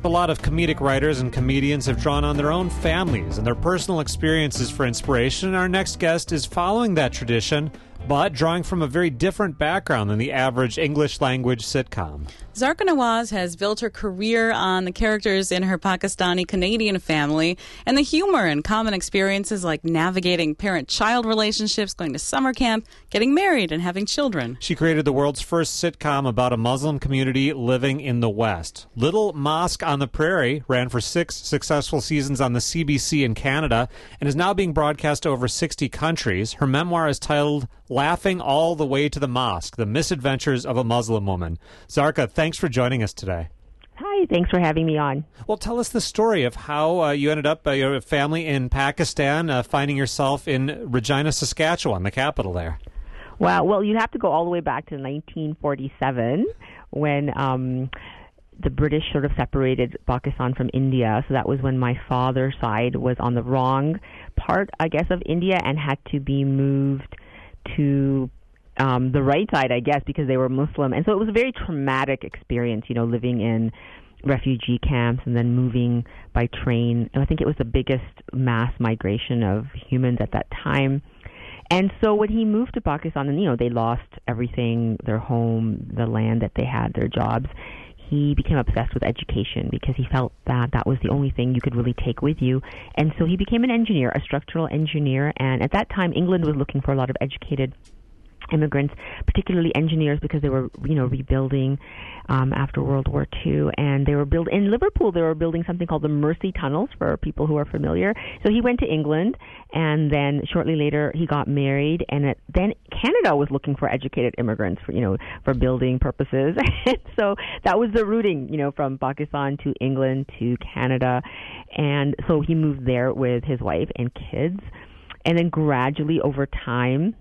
A lot of comedic writers and comedians have drawn on their own families and their personal experiences for inspiration, and our next guest is following that tradition, but drawing from a very different background than the average English-language sitcom. Zarka Nawaz has built her career on the characters in her Pakistani-Canadian family and the humor and common experiences like navigating parent-child relationships, going to summer camp, getting married, and having children. She created the world's first sitcom about a Muslim community living in the West. Little Mosque on the Prairie ran for 6 successful seasons on the CBC in Canada and is now being broadcast to over 60 countries. Her memoir is titled Laughing All the Way to the Mosque, The Misadventures of a Muslim Woman. Zarka, thanks for joining us today. Hi, thanks for having me on. Well, tell us the story of how you ended up, your family in Pakistan, finding yourself in Regina, Saskatchewan, the capital there. Wow, well, you have to go all the way back to 1947 when the British sort of separated Pakistan from India. So that was when my father's side was on the wrong part, I guess, of India and had to be moved to the right side, I guess, because they were Muslim. And so it was a very traumatic experience, you know, living in refugee camps and then moving by train. And I think it was the biggest mass migration of humans at that time. And so when he moved to Pakistan, and, you know, they lost everything, their home, the land that they had, their jobs, he became obsessed with education because he felt that that was the only thing you could really take with you. And so he became an engineer, a structural engineer. And at that time, England was looking for a lot of educated immigrants, particularly engineers, because they were, you know, rebuilding after World War II, and they were in Liverpool. They were building something called the Mersey Tunnels for people who are familiar. So he went to England, and then shortly later he got married, and then Canada was looking for educated immigrants for, you know, for building purposes. So that was the routing, you know, from Pakistan to England to Canada, and so he moved there with his wife and kids, and then gradually over time,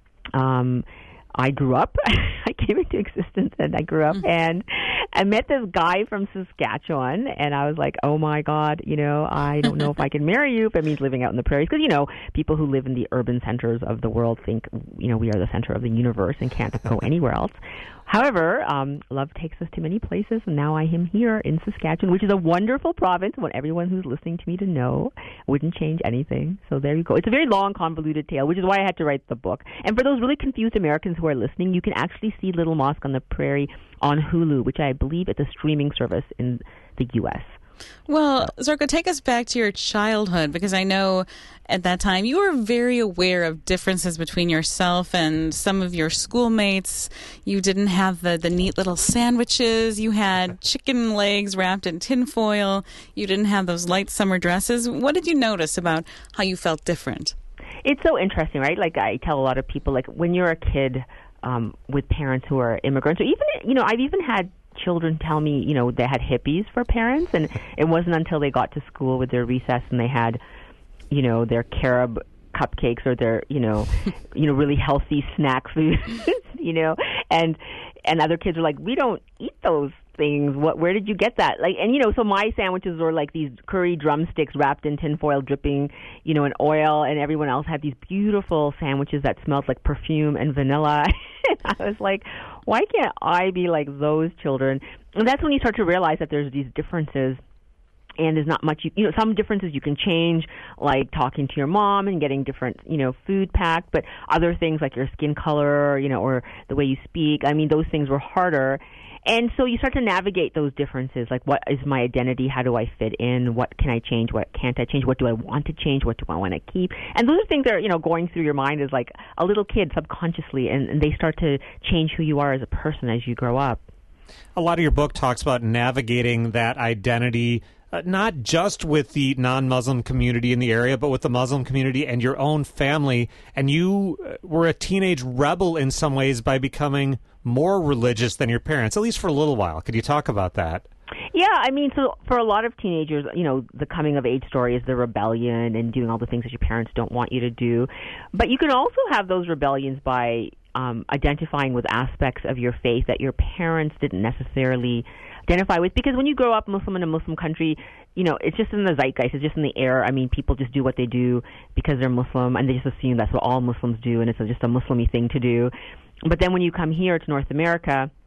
I grew up. I came into existence and I grew up, and I met this guy from Saskatchewan, and I was like, oh my God, you know, I don't know if I can marry you if it means living out in the prairies, because, you know, people who live in the urban centers of the world think, you know, we are the center of the universe and can't go anywhere else. However, love takes us to many places, and now I am here in Saskatchewan, which is a wonderful province. I want everyone who's listening to me to know. Wouldn't change anything. So there you go. It's a very long, convoluted tale, which is why I had to write the book. And for those really confused Americans who are listening, you can actually see Little Mosque on the Prairie on Hulu, which I believe is a streaming service in the U.S. Well, Zarka, take us back to your childhood, because I know at that time you were very aware of differences between yourself and some of your schoolmates. You didn't have the neat little sandwiches. You had chicken legs wrapped in tinfoil. You didn't have those light summer dresses. What did you notice about how you felt different? It's so interesting, right? Like I tell a lot of people, like when you're a kid with parents who are immigrants, or even, you know, I've even had children tell me, you know, they had hippies for parents, and it wasn't until they got to school with their recess and they had, you know, their carob cupcakes or their, you know, really healthy snack food, you know, and other kids are like, we don't eat those things. Where did you get that? Like, and, you know, so my sandwiches were like these curry drumsticks wrapped in tinfoil, dripping, you know, in oil, and everyone else had these beautiful sandwiches that smelled like perfume and vanilla. And I was like, why can't I be like those children? And that's when you start to realize that there's these differences, and there's not much, you know, some differences you can change, like talking to your mom and getting different, you know, food packed, but other things like your skin color, you know, or the way you speak, I mean, those things were harder. And so you start to navigate those differences, like what is my identity, how do I fit in, what can I change, what can't I change, what do I want to change, what do I want to keep. And those are things that are, you know, going through your mind as like a little kid subconsciously, and they start to change who you are as a person as you grow up. A lot of your book talks about navigating that identity, not just with the non-Muslim community in the area, but with the Muslim community and your own family. And you were a teenage rebel in some ways by becoming more religious than your parents, at least for a little while. Could you talk about that? Yeah, I mean, so for a lot of teenagers, you know, the coming of age story is the rebellion and doing all the things that your parents don't want you to do. But you can also have those rebellions by identifying with aspects of your faith that your parents didn't necessarily identify with, because when you grow up Muslim in a Muslim country, you know, it's just in the zeitgeist, it's just in the air. I mean, people just do what they do because they're Muslim, and they just assume that's what all Muslims do, and it's just a Muslim-y thing to do. But then when you come here to North America,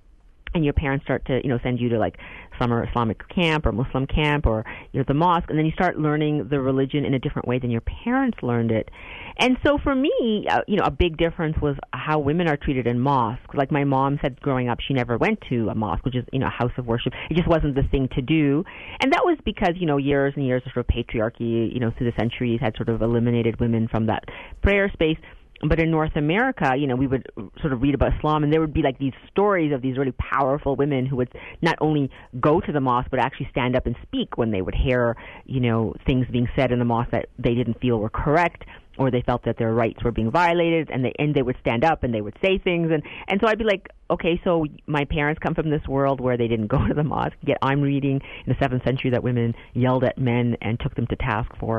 and your parents start to, send you to like summer Islamic camp or Muslim camp or, the mosque, and then you start learning the religion in a different way than your parents learned it. And so for me, a big difference was how women are treated in mosques. Like my mom said growing up, she never went to a mosque, which is, a house of worship. It just wasn't the thing to do. And that was because, years and years of sort of patriarchy, through the centuries had sort of eliminated women from that prayer space. But in North America, we would sort of read about Islam, and there would be like these stories of these really powerful women who would not only go to the mosque, but actually stand up and speak when they would hear, things being said in the mosque that they didn't feel were correct, or they felt that their rights were being violated, and they would stand up and they would say things. And so I'd be like, okay, so my parents come from this world where they didn't go to the mosque, yet I'm reading in the 7th century that women yelled at men and took them to task for,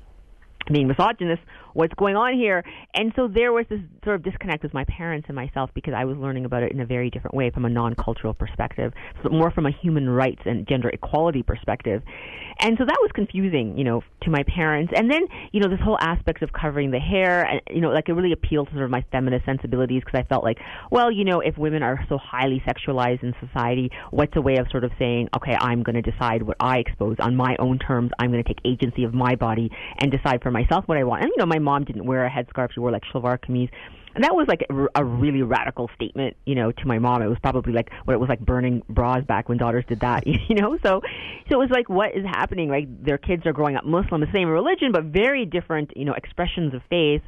being misogynist. What's going on here? And so there was this sort of disconnect with my parents and myself because I was learning about it in a very different way from a non-cultural perspective, so more from a human rights and gender equality perspective. And so that was confusing, to my parents. And then, this whole aspect of covering the hair, and, like it really appealed to sort of my feminist sensibilities because I felt like, well, if women are so highly sexualized in society, what's a way of sort of saying, okay, I'm going to decide what I expose on my own terms. I'm going to take agency of my body and decide for myself what I want. And, my mom didn't wear a headscarf. She wore like shalwar kameez. And that was like a really radical statement, to my mom. It was probably like what it was like burning bras back when daughters did that, So it was like, what is happening? Right? Their kids are growing up Muslim, the same religion, but very different, expressions of faith.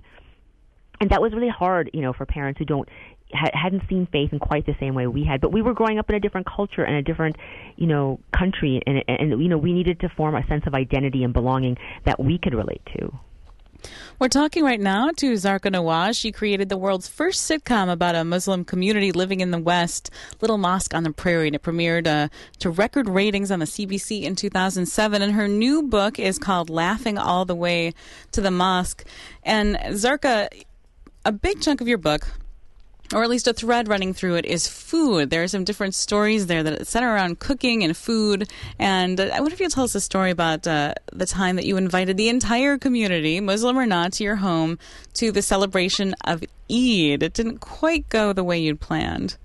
And that was really hard, for parents who hadn't seen faith in quite the same way we had. But we were growing up in a different culture and a different, country, and we needed to form a sense of identity and belonging that we could relate to. We're talking right now to Zarqa Nawaz. She created the world's first sitcom about a Muslim community living in the West, Little Mosque on the Prairie, and it premiered to record ratings on the CBC in 2007. And her new book is called Laughing All the Way to the Mosque. And Zarqa, a big chunk of your book, or at least a thread running through it, is food. There are some different stories there that center around cooking and food. And I wonder if you'll tell us a story about the time that you invited the entire community, Muslim or not, to your home to the celebration of Eid. It didn't quite go the way you'd planned.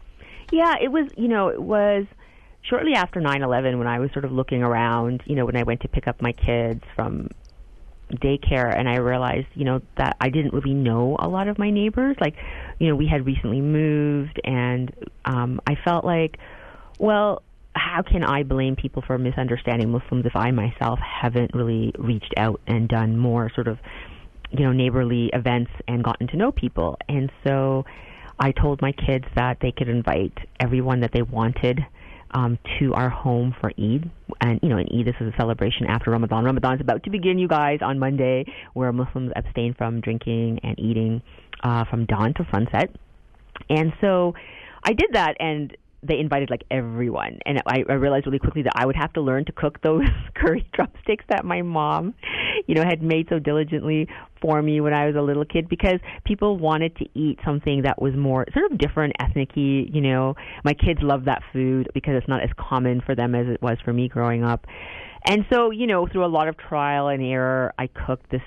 Yeah, it was shortly after 9/11 when I was sort of looking around, when I went to pick up my kids from daycare, and I realized, that I didn't really know a lot of my neighbors. Like, we had recently moved, and I felt like, well, how can I blame people for misunderstanding Muslims if I myself haven't really reached out and done more sort of, neighborly events and gotten to know people? And so I told my kids that they could invite everyone that they wanted to our home for Eid. And, in Eid, this is a celebration after Ramadan. Ramadan's about to begin, you guys, on Monday, where Muslims abstain from drinking and eating from dawn to sunset. And so I did that, and they invited like everyone. And I realized really quickly that I would have to learn to cook those curry drumsticks that my mom, had made so diligently for me when I was a little kid, because people wanted to eat something that was more sort of different, ethnic-y, My kids love that food because it's not as common for them as it was for me growing up. And so, through a lot of trial and error, I cooked this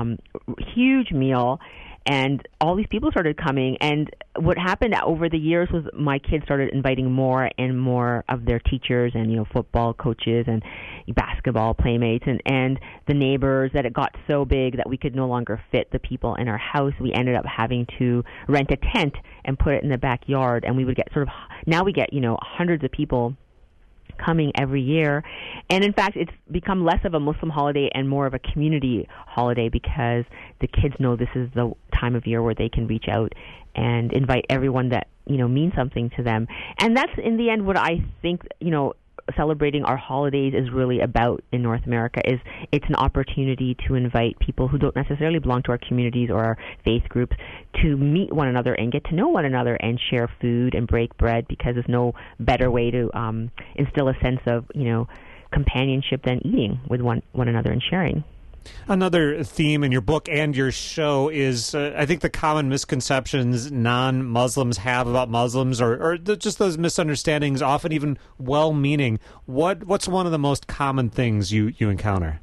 huge meal. And all these people started coming, and what happened over the years was my kids started inviting more and more of their teachers and, football coaches and basketball playmates and the neighbors, that it got so big that we could no longer fit the people in our house. We ended up having to rent a tent and put it in the backyard, and we would get now we get, hundreds of people coming every year. And in fact, it's become less of a Muslim holiday and more of a community holiday, because the kids know this is the time of year where they can reach out and invite everyone that, means something to them. And that's, in the end, what I think, celebrating our holidays is really about in North America. Is it's an opportunity to invite people who don't necessarily belong to our communities or our faith groups to meet one another and get to know one another and share food and break bread, because there's no better way to instill a sense of companionship than eating with one another and sharing. Another theme in your book and your show is, I think, the common misconceptions non-Muslims have about Muslims, or just those misunderstandings, often even well-meaning. What's one of the most common things you encounter?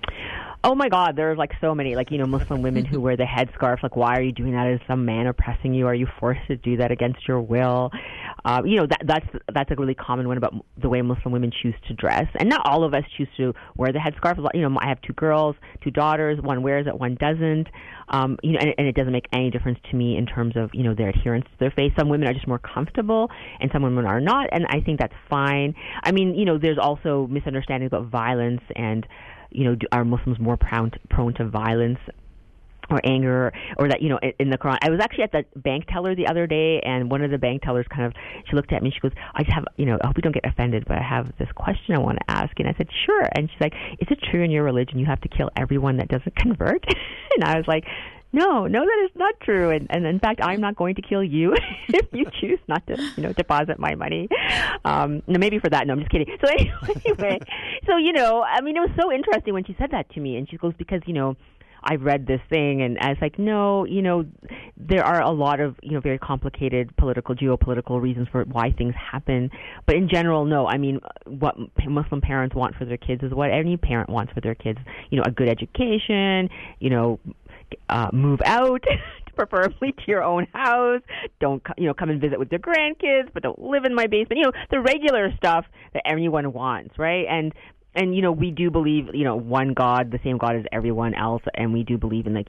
Oh my God, there's like so many, like, Muslim women who wear the headscarf. Like, why are you doing that? Is some man oppressing you? Are you forced to do that against your will? That's a really common one about the way Muslim women choose to dress. And not all of us choose to wear the headscarf. I have 2 girls, 2 daughters. One wears it, one doesn't. And it doesn't make any difference to me in terms of, their adherence to their faith. Some women are just more comfortable and some women are not. And I think that's fine. I mean, there's also misunderstandings about violence and, are Muslims more prone to violence or anger, or that, in the Quran. I was actually at the bank teller the other day, and one of the bank tellers she looked at me and she goes, I just have, I hope you don't get offended, but I have this question I want to ask. And I said, sure. And she's like, is it true in your religion you have to kill everyone that doesn't convert? And I was like, no, that is not true. And in fact, I'm not going to kill you if you choose not to, deposit my money. No, maybe for that. No, I'm just kidding. So anyway, it was so interesting when she said that to me. And she goes, because, I've read this thing, and I was like, no, there are a lot of, very complicated geopolitical reasons for why things happen. But in general, no. I mean, what Muslim parents want for their kids is what any parent wants for their kids. A good education, move out, preferably to your own house. Don't, come and visit with your grandkids, but don't live in my basement. The regular stuff that everyone wants, right? And we do believe, one God, the same God as everyone else, and we do believe in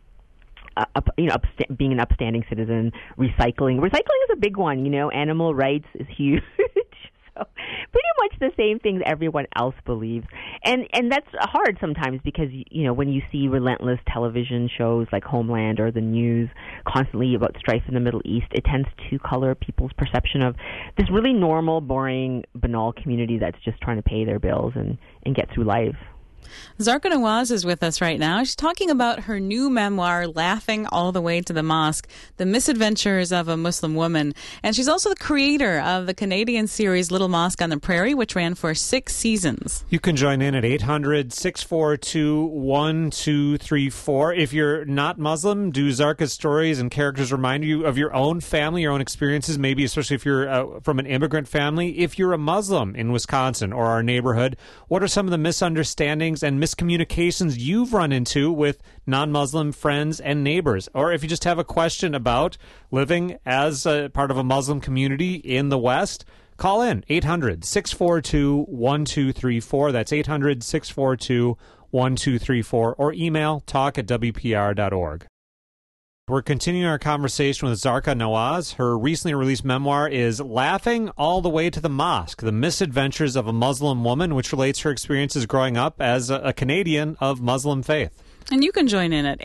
being an upstanding citizen. Recycling is a big one. Animal rights is huge. So pretty much the same things everyone else believes, and that's hard sometimes because when you see relentless television shows like Homeland or the news constantly about strife in the Middle East, it tends to color people's perception of this really normal, boring, banal community that's just trying to pay their bills and get through life. Zarqa Nawaz is with us right now. She's talking about her new memoir, Laughing All the Way to the Mosque, The Misadventures of a Muslim Woman. And she's also the creator of the Canadian series Little Mosque on the Prairie, which ran for 6 seasons. You can join in at 800-642-1234. If you're not Muslim, do Zarqa's stories and characters remind you of your own family, your own experiences, maybe especially if you're from an immigrant family? If you're a Muslim in Wisconsin or our neighborhood, what are some of the misunderstandings and miscommunications you've run into with non-Muslim friends and neighbors? Or if you just have a question about living as a part of a Muslim community in the West, call in 800-642-1234. That's 800-642-1234, or email talk@wpr.org. We're continuing our conversation with Zarqa Nawaz. Her recently released memoir is Laughing All the Way to the Mosque, The Misadventures of a Muslim Woman, which relates her experiences growing up as a Canadian of Muslim faith. And you can join in at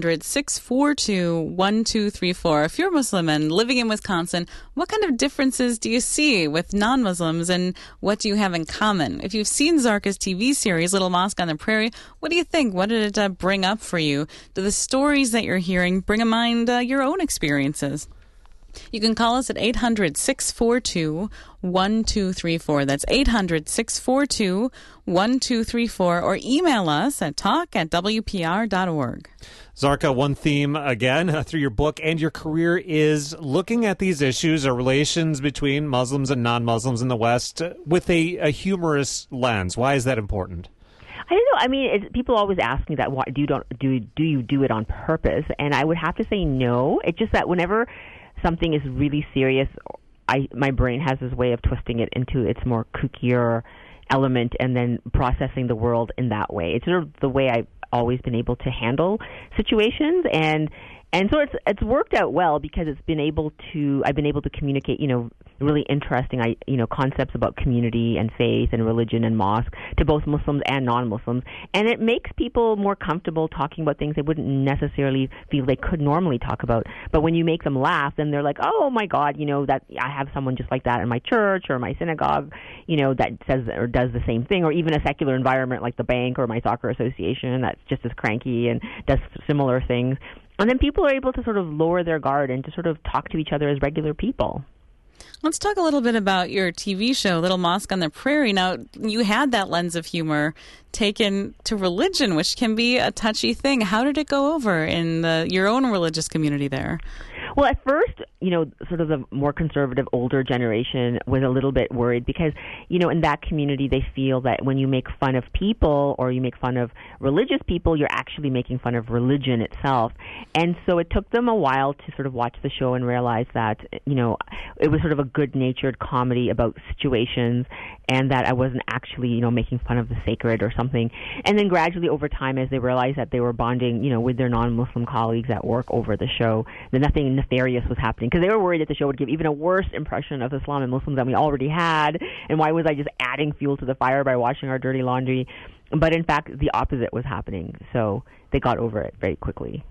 800-642-1234. If you're Muslim and living in Wisconsin, what kind of differences do you see with non-Muslims, and what do you have in common? If you've seen Zarqa's TV series, Little Mosque on the Prairie, what do you think? What did it bring up for you? Do the stories that you're hearing bring to mind your own experiences? You can call us at 800-642-1234. That's 800-642-1234, or email us at talk@wpr.org. Zarqa, one theme, again, through your book and your career is looking at these issues or relations between Muslims and non-Muslims in the West with a humorous lens. Why is that important? I don't know. I mean, people always ask me that. Why do you do it on purpose? And I would have to say no. It's just that whenever something is really serious, my brain has this way of twisting it into its more kookier element and then processing the world in that way. It's sort of the way I've always been able to handle situations, and so it's worked out well because I've been able to communicate, really interesting, concepts about community and faith and religion and mosque to both Muslims and non-Muslims, and it makes people more comfortable talking about things they wouldn't necessarily feel they could normally talk about. But when you make them laugh, then they're like, oh my God, that I have someone just like that in my church or my synagogue, that says or does the same thing, or even a secular environment like the bank or my soccer association that's just as cranky and does similar things. And then people are able to sort of lower their guard and to sort of talk to each other as regular people. Let's talk a little bit about your TV show, Little Mosque on the Prairie. Now, you had that lens of humor taken to religion, which can be a touchy thing. How did it go over in your own religious community there? Well, at first, sort of the more conservative, older generation was a little bit worried because, in that community, they feel that when you make fun of people or you make fun of religious people, you're actually making fun of religion itself. And so it took them a while to sort of watch the show and realize that, it was sort of a good-natured comedy about situations and that I wasn't actually, making fun of the sacred or something. And then gradually over time, as they realized that they were bonding, with their non-Muslim colleagues at work over the show, that nothing nefarious was happening because they were worried that the show would give even a worse impression of Islam and Muslims than we already had. And why was I just adding fuel to the fire by washing our dirty laundry? But in fact, the opposite was happening. So they got over it very quickly.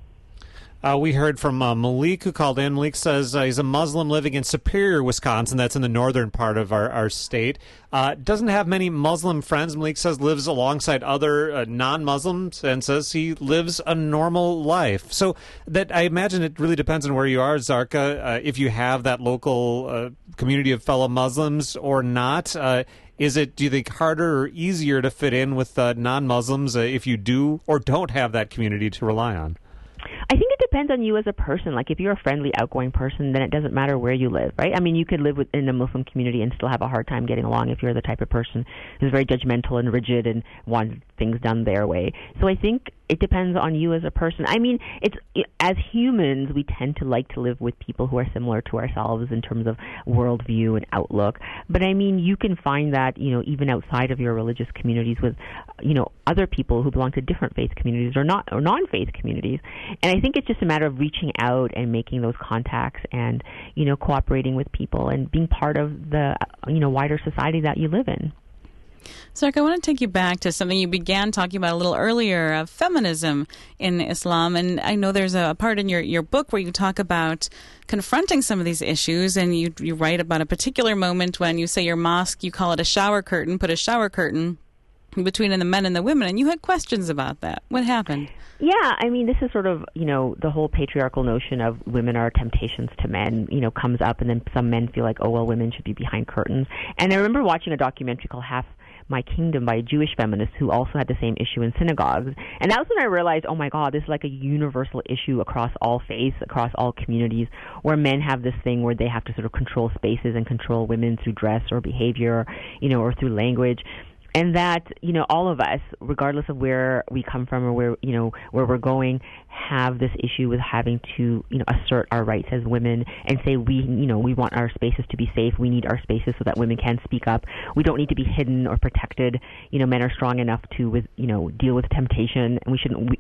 We heard from Malik, who called in. Malik says he's a Muslim living in Superior, Wisconsin. That's in the northern part of our state. Doesn't have many Muslim friends. Malik says lives alongside other non-Muslims and says he lives a normal life. So that I imagine it really depends on where you are, Zarka, if you have that local community of fellow Muslims or not. Is it, do you think, harder or easier to fit in with non-Muslims if you do or don't have that community to rely on? I think it depends on you as a person. Like, if you're a friendly, outgoing person, then it doesn't matter where you live, right? I mean, you could live in a Muslim community and still have a hard time getting along if you're the type of person who's very judgmental and rigid and wants things done their way. So I think it depends on you as a person. I mean, as humans, we tend to like to live with people who are similar to ourselves in terms of worldview and outlook. But I mean, you can find that, even outside of your religious communities with, other people who belong to different faith communities or non-faith communities. And I think it's just a matter of reaching out and making those contacts and, cooperating with people and being part of the, wider society that you live in. Zarka, I want to take you back to something you began talking about a little earlier, of feminism in Islam. And I know there's a part in your book where you talk about confronting some of these issues, and you write about a particular moment when you say your mosque, you call it a shower curtain, put a shower curtain between the men and the women, and you had questions about that. What happened? Yeah, I mean, this is sort of, the whole patriarchal notion of women are temptations to men, comes up, and then some men feel like, oh, well, women should be behind curtains. And I remember watching a documentary called Half My Kingdom by a Jewish feminist who also had the same issue in synagogues. And that was when I realized, oh my God, this is like a universal issue across all faiths, across all communities, where men have this thing where they have to sort of control spaces and control women through dress or behavior, or through language. And that, all of us, regardless of where we come from or where we're going, have this issue with having to, assert our rights as women and say we want our spaces to be safe. We need our spaces so that women can speak up. We don't need to be hidden or protected. Men are strong enough to, deal with temptation, and we shouldn't,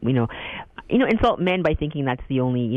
insult men by thinking that's the only,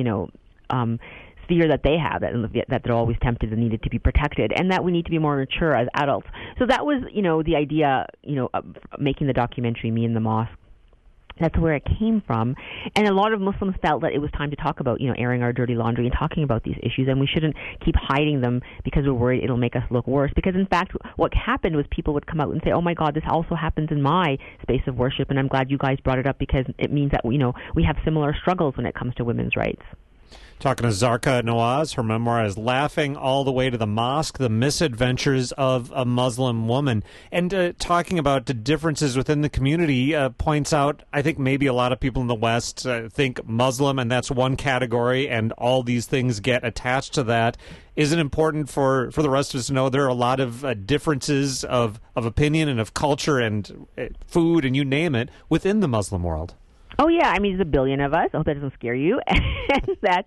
fear that they have, that they're always tempted and needed to be protected, and that we need to be more mature as adults. So that was, the idea, of making the documentary, Me and the Mosque. That's where it came from. And a lot of Muslims felt that it was time to talk about, airing our dirty laundry and talking about these issues, and we shouldn't keep hiding them because we're worried it'll make us look worse. Because, in fact, what happened was people would come out and say, oh, my God, this also happens in my space of worship, and I'm glad you guys brought it up because it means that, we have similar struggles when it comes to women's rights. Talking to Zarka Nawaz. Her memoir is Laughing All the Way to the Mosque, The Misadventures of a Muslim Woman. And talking about the differences within the community points out, I think maybe a lot of people in the West think Muslim, and that's one category, and all these things get attached to that. Is it important for the rest of us to know there are a lot of differences of opinion and of culture and food and you name it within the Muslim world? Oh, yeah. I mean, there's a billion of us. I hope that doesn't scare you. And that,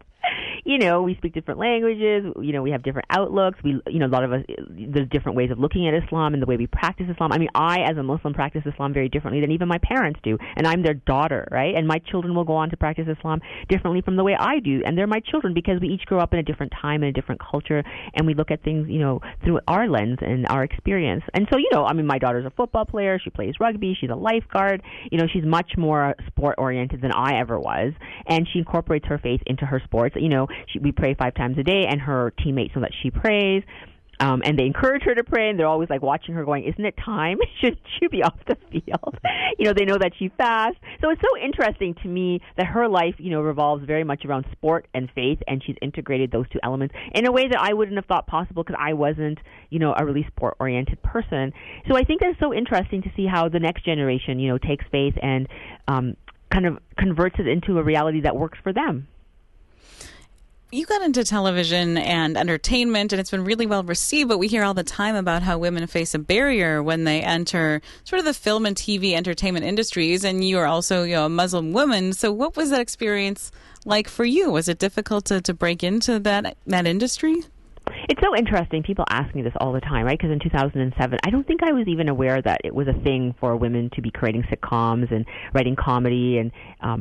we speak different languages. We have different outlooks. A lot of us, there's different ways of looking at Islam and the way we practice Islam. I mean, I, as a Muslim, practice Islam very differently than even my parents do. And I'm their daughter, right? And my children will go on to practice Islam differently from the way I do. And they're my children because we each grow up in a different time and a different culture. And we look at things, through our lens and our experience. And so, my daughter's a football player. She plays rugby. She's a lifeguard. She's much more sport-oriented than I ever was. And she incorporates her faith into her sports. We pray 5 times a day, and her teammates know that she prays. And they encourage her to pray, and they're always like watching her going, isn't it time? Should she be off the field? They know that she fasts. So it's so interesting to me that her life, revolves very much around sport and faith, and she's integrated those two elements in a way that I wouldn't have thought possible because I wasn't, a really sport-oriented person. So I think that's so interesting to see how the next generation, takes faith and kind of converts it into a reality that works for them. You got into television and entertainment, and it's been really well received, but we hear all the time about how women face a barrier when they enter sort of the film and TV entertainment industries, and you are also a Muslim woman. So what was that experience like for you? Was it difficult to break into that industry? It's so interesting. People ask me this all the time, right? Because in 2007, I don't think I was even aware that it was a thing for women to be creating sitcoms and writing comedy and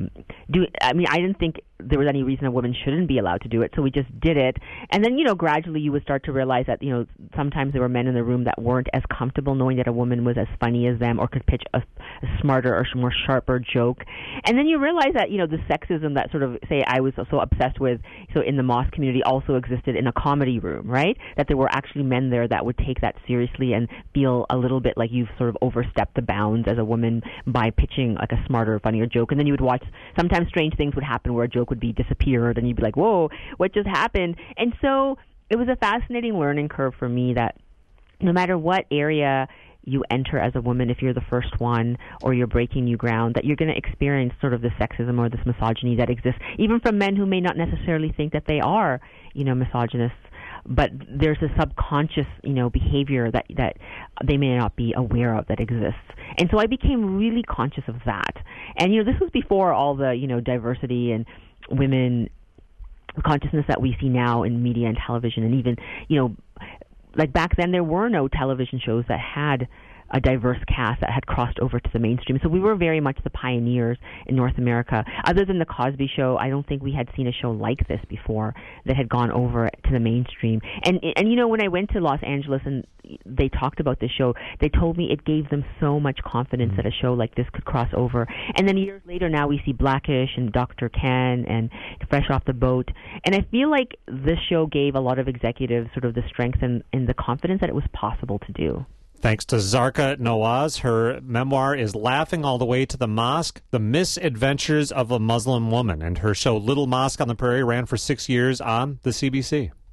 I didn't think there was any reason a woman shouldn't be allowed to do it, so we just did it. And then, gradually you would start to realize that, sometimes there were men in the room that weren't as comfortable knowing that a woman was as funny as them or could pitch a smarter or more sharper joke. And then you realize that, the sexism that sort of, say, I was so obsessed with, so in the mosque community also existed in a comedy room, right? That there were actually men there that would take that seriously and feel a little bit like you've sort of overstepped the bounds as a woman by pitching like a smarter, funnier joke. And then you would watch, sometimes strange things would happen where a joke would be disappeared and you'd be like, whoa, what just happened? And so it was a fascinating learning curve for me that no matter what area you enter as a woman, if you're the first one or you're breaking new ground, that you're going to experience sort of this sexism or this misogyny that exists, even from men who may not necessarily think that they are, misogynists. But there's a subconscious, behavior that they may not be aware of that exists. And so I became really conscious of that. And, this was before all the, diversity and women consciousness that we see now in media and television. And even, like back then there were no television shows that had a diverse cast that had crossed over to the mainstream. So we were very much the pioneers in North America. Other than the Cosby Show, I don't think we had seen a show like this before that had gone over to the mainstream. And when I went to Los Angeles and they talked about this show, they told me it gave them so much confidence that a show like this could cross over. And then years later, now we see Blackish and Dr. Ken and Fresh Off the Boat. And I feel like this show gave a lot of executives sort of the strength and the confidence that it was possible to do. Thanks to Zarqa Nawaz. Her memoir is Laughing All the Way to the Mosque, The Misadventures of a Muslim Woman. And her show Little Mosque on the Prairie ran for 6 years on the CBC.